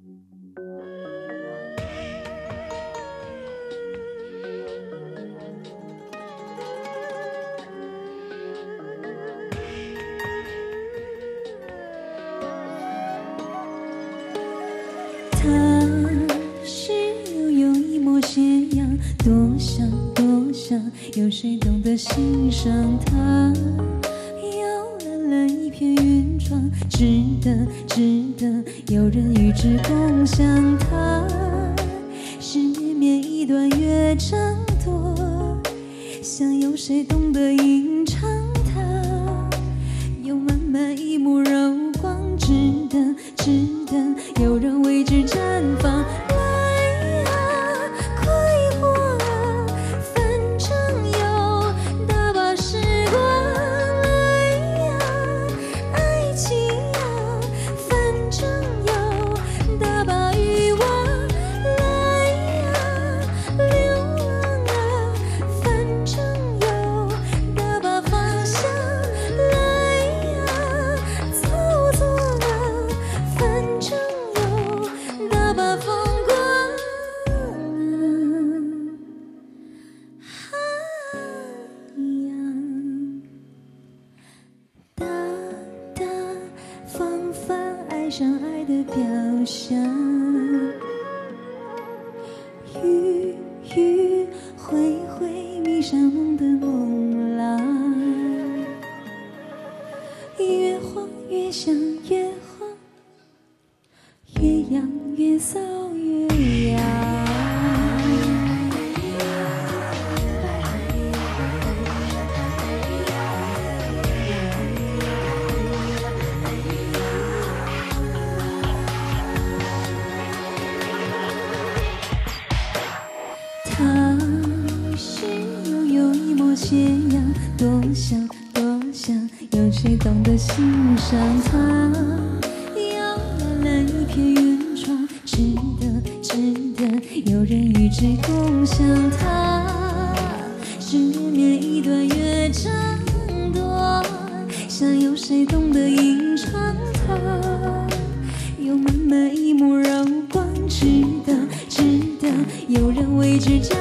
他是有一抹斜阳，多想多想，有谁懂得欣赏他？摇篮了一片云窗，值得值得，有人与之共享它。是绵绵一段越挣脱，想有谁懂得吟唱它？有满满一幕柔光，值得值得，有人为之绽放。来啊，快活啊，反正有大把时光。来呀，爱情啊，反正有大把欲望。来呀，流浪啊，反正有大把方向。来呀，操作啊，反正有大把风光大大方方爱上爱的表象，迂迂回回迷上梦的梦郎，越晃越想越晃，越痒越骚越痒。他是有一抹斜阳，多想多想，有谁懂得欣赏它？摇篮了一片云窗，值得值得，有人与之共享它。是绵绵一段越挣脱，想有谁懂得吟唱它？有满满一幕柔光，值得值得，有人为之绽